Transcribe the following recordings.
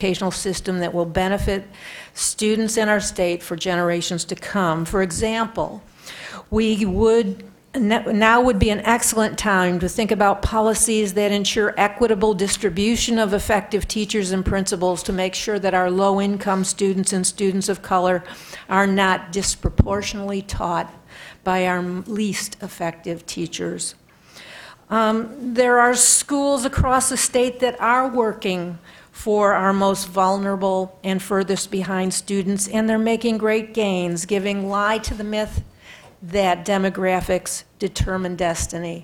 educational system that will benefit students in our state for generations to come. For example, now would be an excellent time to think about policies that ensure equitable distribution of effective teachers and principals to make sure that our low-income students and students of color are not disproportionately taught by our least effective teachers. There are schools across the state that are working for our most vulnerable and furthest behind students, and they're making great gains, giving lie to the myth that demographics determine destiny.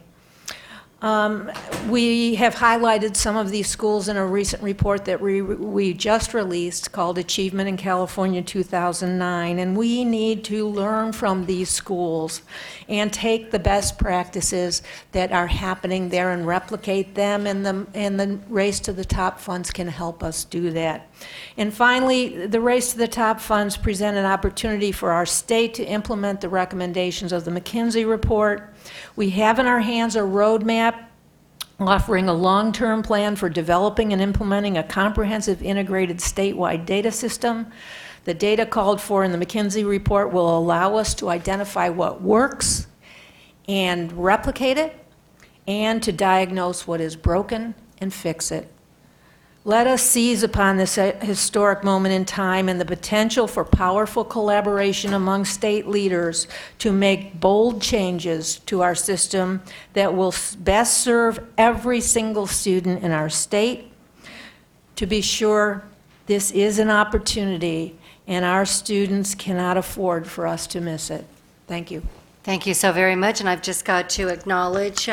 We have highlighted some of these schools in a recent report that we just released called Achievement in California 2009, and we need to learn from these schools and take the best practices that are happening there and replicate them, and the Race to the Top funds can help us do that. And finally, the Race to the Top funds present an opportunity for our state to implement the recommendations of the McKinsey report. We have in our hands a roadmap offering a long-term plan for developing and implementing a comprehensive integrated statewide data system. The data called for in the McKinsey report will allow us to identify what works and replicate it, and to diagnose what is broken and fix it. Let us seize upon this historic moment in time and the potential for powerful collaboration among state leaders to make bold changes to our system that will best serve every single student in our state. To be sure, this is an opportunity, and our students cannot afford for us to miss it. Thank you. Thank you so very much, and I've just got to acknowledge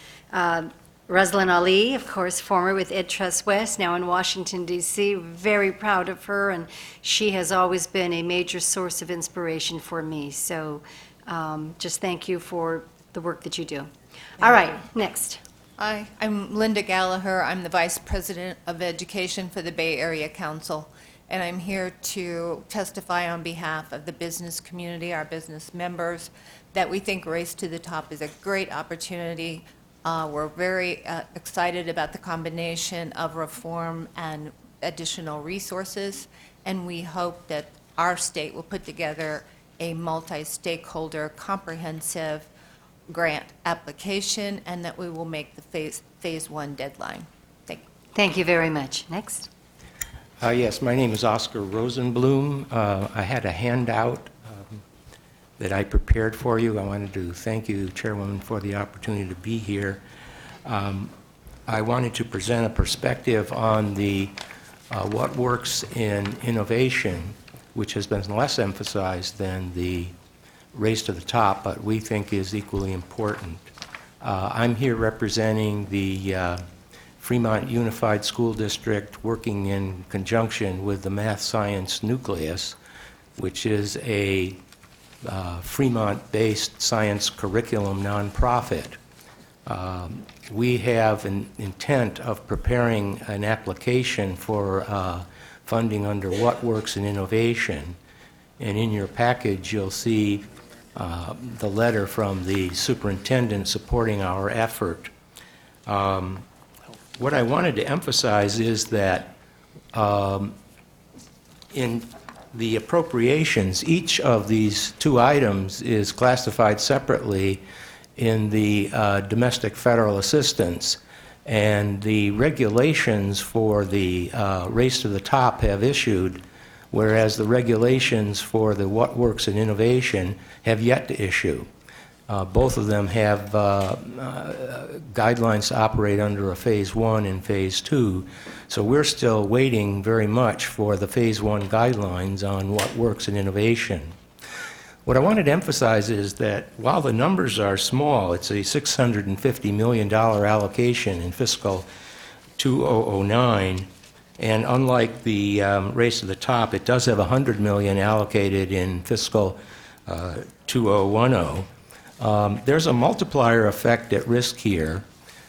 Ruslan Ali, of course, former with Ed Trust West, now in Washington, D.C. Very proud of her, and she has always been a major source of inspiration for me. So just thank you for the work that you do. All right, next. Hi, I'm Linda Gallagher. I'm the Vice President of Education for the Bay Area Council, and I'm here to testify on behalf of the business community, our business members, that we think Race to the Top is a great opportunity. We're very excited about the combination of reform and additional resources, and we hope that our state will put together a multi-stakeholder comprehensive grant application, and that we will make the phase one deadline. Thank you. Thank you very much. Next. Yes, my name is Oscar Rosenblum. I had a handout that I prepared for you. I wanted to thank you, Chairwoman, for the opportunity to be here. I wanted to present a perspective on the what works in innovation, which has been less emphasized than the Race to the Top, but we think is equally important. I'm here representing the Fremont Unified School District, working in conjunction with the Math Science Nucleus, which is a Fremont-based science curriculum nonprofit. We have an intent of preparing an application for funding under What Works in Innovation, and in your package you'll see the letter from the superintendent supporting our effort. What I wanted to emphasize is that in the appropriations, each of these two items is classified separately in the domestic federal assistance, and the regulations for the Race to the Top have issued, whereas the regulations for the What Works in Innovation have yet to issue. Both of them have guidelines to operate under a phase one and phase two, so we're still waiting very much for the phase one guidelines on What Works in Innovation. What I wanted to emphasize is that while the numbers are small, it's a $650 million allocation in fiscal 2009, and unlike the Race to the Top, it does have $100 million allocated in fiscal 2010. There's a multiplier effect at risk here.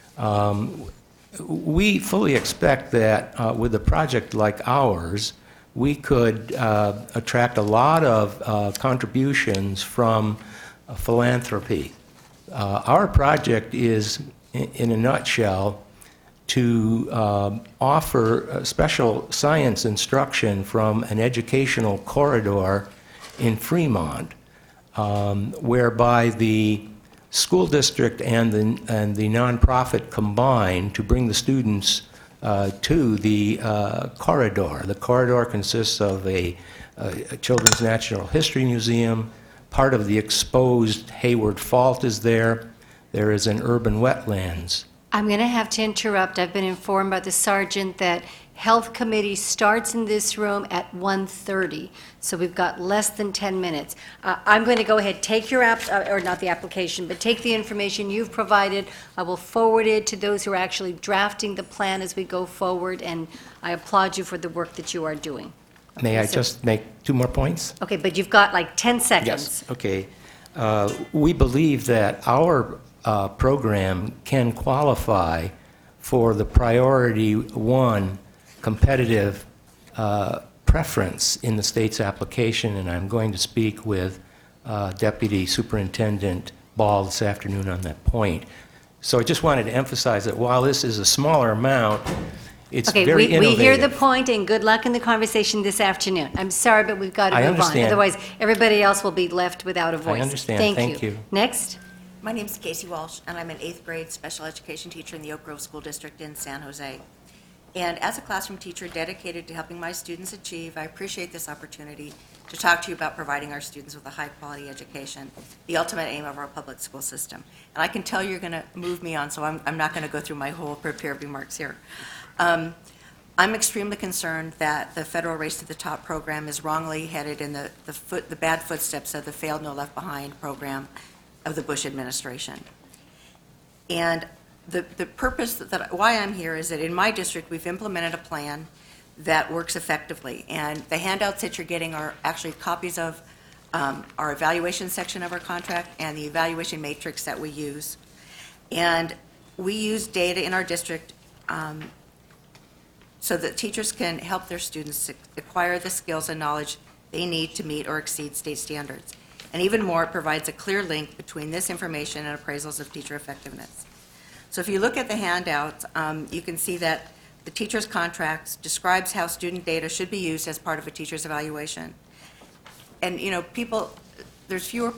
We fully expect that with a project like ours, we could attract a lot of contributions from philanthropy. Our project is, in a nutshell, to offer special science instruction from an educational corridor in Fremont, whereby the school district and the nonprofit combine to bring the students to the corridor. The corridor consists of a Children's Natural History Museum. Part of the exposed Hayward Fault is there. There is an urban wetlands. I'm going to have to interrupt. I've been informed by the sergeant that Health Committee starts in this room at 1:30, so we've got less than 10 minutes. I'm going to go ahead, take your or not the application, but take the information you've provided. I will forward it to those who are actually drafting the plan as we go forward, and I applaud you for the work that you are doing. May I so- just make 2 more points? Okay, but you've got like 10 seconds. Yes, okay. We believe that our program can qualify for the priority 1 competitive preference in the state's application, and I'm going to speak with Deputy Superintendent Ball this afternoon on that point. So I just wanted to emphasize that while this is a smaller amount, it's Okay, very we innovative. hear the point, and good luck in the conversation this afternoon. I'm sorry, but we've got to I move on. understand. Otherwise, everybody else will be left without a voice. understand. Thank you. Next. My name's Casey Walsh, and I'm an 8th grade special education teacher in the Oak Grove School District in San Jose. And as a classroom teacher dedicated to helping my students achieve, I appreciate this opportunity to talk to you about providing our students with a high-quality education, the ultimate aim of our public school system. And I can tell you're going to move me on, so I'm not going to go through my whole prepared remarks here. I'm extremely concerned that the federal Race to the Top program is wrongly headed in the bad footsteps of the failed No Left Behind program of the Bush administration. And the purpose why I'm here is that in my district, we've implemented a plan that works effectively. And the handouts that you're getting are actually copies of our evaluation section of our contract and the evaluation matrix that we use. And we use data in our district so that teachers can help their students acquire the skills and knowledge they need to meet or exceed state standards. And even more, it provides a clear link between this information and appraisals of teacher effectiveness. So if you look at the handouts, you can see that the teacher's contracts describes how student data should be used as part of a teacher's evaluation. And, you know, there's fewer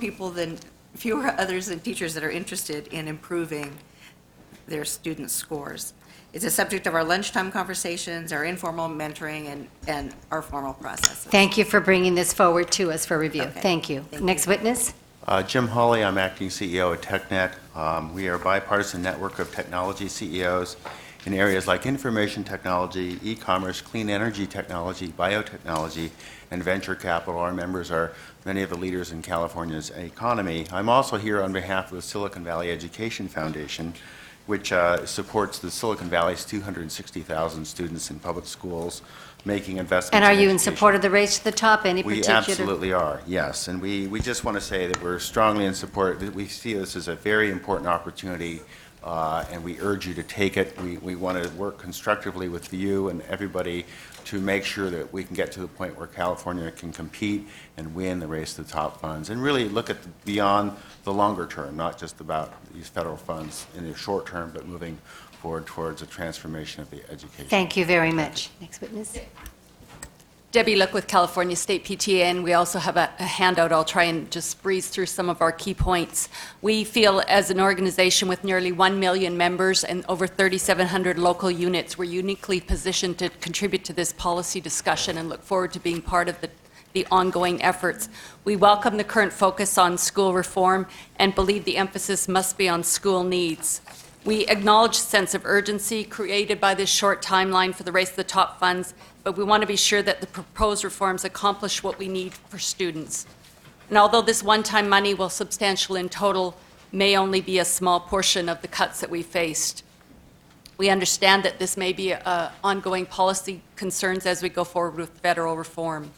others than teachers that are interested in improving their students' scores. It's a subject of our lunchtime conversations, our informal mentoring, and our formal processes. Thank you for bringing this forward to us for review. Okay. Thank you. Thank Next you. witness. Jim Hawley, I'm acting CEO at TechNet. We are a bipartisan network of technology CEOs in areas like information technology, e-commerce, clean energy technology, biotechnology, and venture capital. Our members are many of the leaders in California's economy. I'm also here on behalf of the Silicon Valley Education Foundation, which supports the Silicon Valley's 260,000 students in public schools, making investments And are you in education. support of the Race to the Top? Any We particular? absolutely are, yes. And we just want to say that we're strongly in support. We see this as a very important opportunity, and we urge you to take it. We want to work constructively with you and everybody to make sure that we can get to the point where California can compete and win the Race to the Top funds, and really look at beyond the longer term, not just about these federal funds in the short term, but moving forward towards a transformation of the education. Thank you very much. Next witness. Debbie Look with California State PTA, and we also have a handout. I'll try and just breeze through some of our key points. We feel as an organization with nearly 1 million members and over 3,700 local units, we're uniquely positioned to contribute to this policy discussion and look forward to being part of the ongoing efforts. We welcome the current focus on school reform and believe the emphasis must be on school needs. We acknowledge the sense of urgency created by this short timeline for the Race to the Top funds, but we want to be sure that the proposed reforms accomplish what we need for students. And although this one-time money, while substantial in total, may only be a small portion of the cuts that we faced, we understand that this may be ongoing policy concerns as we go forward with federal reform.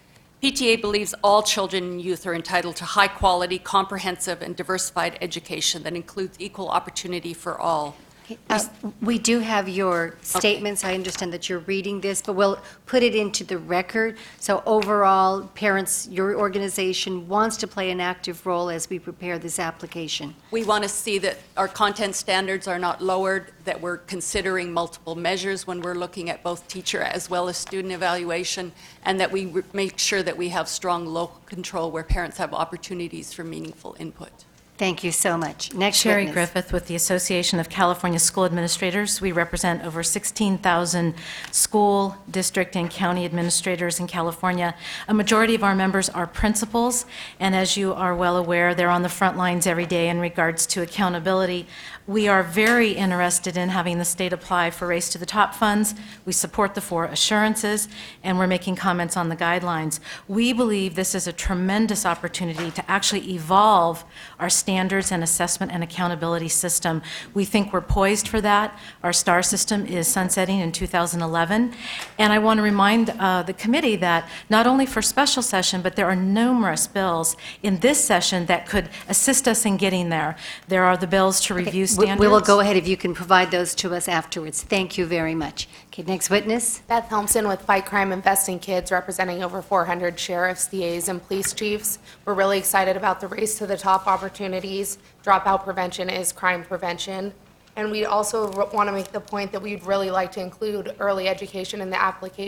PTA believes all children and youth are entitled to high-quality, comprehensive, and diversified education that includes equal opportunity for all. We do have your statements. I understand that you're reading this, but we'll put it into the record. So overall, parents, your organization wants to play an active role as we prepare this application. We want to see that our content standards are not lowered, that we're considering multiple measures when we're looking at both teacher as well as student evaluation, and that we make sure that we have strong local control where parents have opportunities for meaningful input. Thank you so much. Next Sherry witness. Griffith with the Association of California School Administrators. We represent over 16,000 school, district, and county administrators in California. A majority of our members are principals, and as you are well aware, they're on the front lines every day in regards to accountability. We are very interested in having the state apply for Race to the Top funds. We support the 4 assurances, and we're making comments on the guidelines. We believe this is a tremendous opportunity to actually evolve our standards and assessment and accountability system. We think we're poised for that. Our STAR system is sunsetting in 2011. And I want to remind the committee that not only for special session, but there are numerous bills in this session that could assist us in getting there. There are the bills to review standards. We will go ahead if you can provide those to us afterwards. Thank you very much. Okay, next witness. Beth Helmson with Fight Crime Invest in Kids, representing over 400 sheriffs, DAs, and police chiefs. We're really excited about the Race to the Top opportunities. Dropout prevention is crime prevention. And we also want to make the point that we'd really like to include early education in the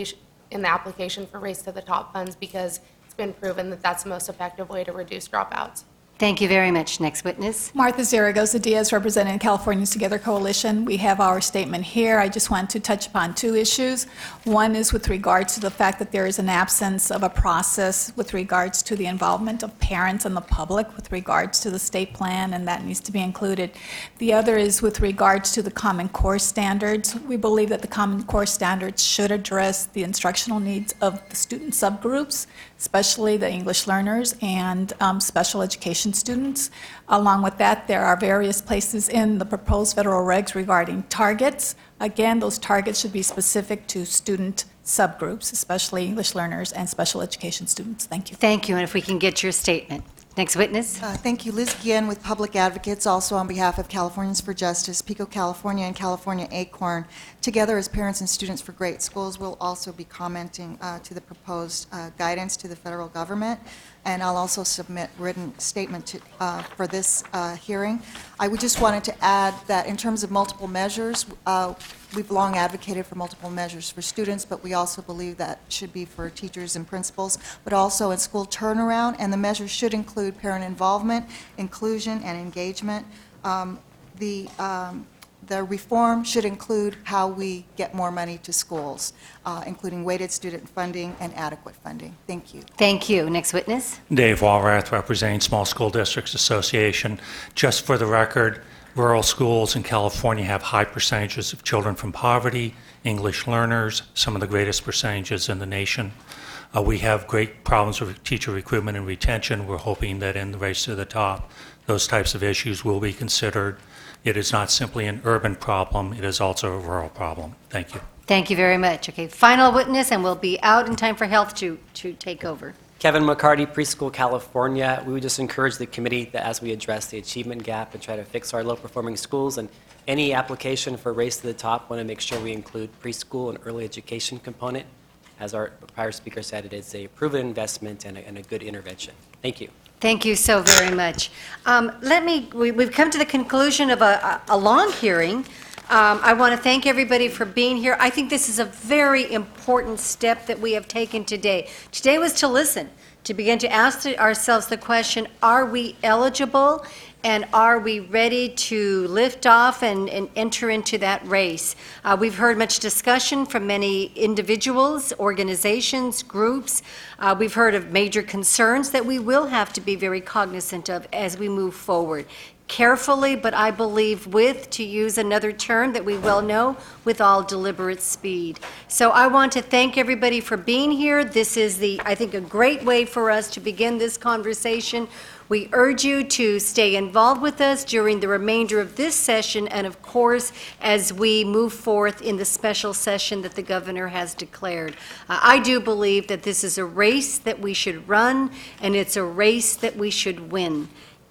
application for Race to the Top funds, because it's been proven that that's the most effective way to reduce dropouts. Thank you very much. Next witness. Martha Zaragoza Diaz, representing Californians Together Coalition. We have our statement here. I just want to touch upon 2 issues. One is with regards to the fact that there is an absence of a process with regards to the involvement of parents and the public with regards to the state plan, and that needs to be included. The other is with regards to the Common Core standards. We believe that the Common Core standards should address the instructional needs of the student subgroups, especially the English learners and special education students. Along with that, there are various places in the proposed federal regs regarding targets. Again, those targets should be specific to student subgroups, especially English learners and special education students. Thank you. Thank you, and if we can get your statement. Next witness. Thank you. Liz Guillen with Public Advocates, also on behalf of Californians for Justice, Pico, California, and California Acorn. Together as Parents and Students for Great Schools, we'll also be commenting to the proposed guidance to the federal government, and I'll also submit written statement for this hearing. I would just wanted to add that in terms of multiple measures, we've long advocated for multiple measures for students, but we also believe that should be for teachers and principals, but also in school turnaround, and the measures should include parent involvement, inclusion, and engagement. The reform should include how we get more money to schools, including weighted student funding and adequate funding. Thank you. Thank you. Next witness. Dave Walrath, representing Small School Districts Association. Just for the record, rural schools in California have high percentages of children from poverty, English learners, some of the greatest percentages in the nation. We have great problems with teacher recruitment and retention. We're hoping that in the Race to the Top, those types of issues will be considered. It is not simply an urban problem, it is also a rural problem. Thank you. Thank you very much. Okay, final witness, and we'll be out in time for health to take over. Kevin McCarty, Preschool California. We would just encourage the committee that as we address the achievement gap and try to fix our low-performing schools, and any application for Race to the Top, want to make sure we include preschool and early education component. As our prior speaker said, it is a proven investment and a good intervention. Thank you. Thank you so very much. We've come to the conclusion of a long hearing. I want to thank everybody for being here. I think this is a very important step that we have taken today. Today was to listen, to begin to ask ourselves the question, are we eligible and are we ready to lift off and enter into that race? We've heard much discussion from many individuals, organizations, groups. We've heard of major concerns that we will have to be very cognizant of as we move forward. Carefully, but I believe with, to use another term that we well know, with all deliberate speed. So I want to thank everybody for being here. This is I think, a great way for us to begin this conversation. We urge you to stay involved with us during the remainder of this session and, of course, as we move forth in the special session that the governor has declared. I do believe that this is a race that we should run, and it's a race that we should win.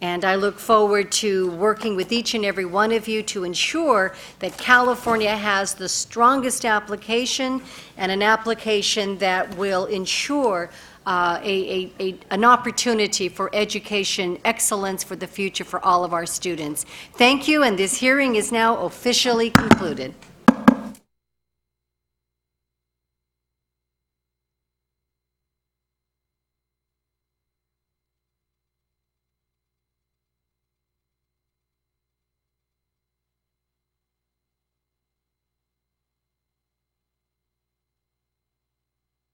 And I look forward to working with each and every one of you to ensure that California has the strongest application and an application that will ensure an opportunity for education excellence for the future for all of our students. Thank you, and this hearing is now officially concluded.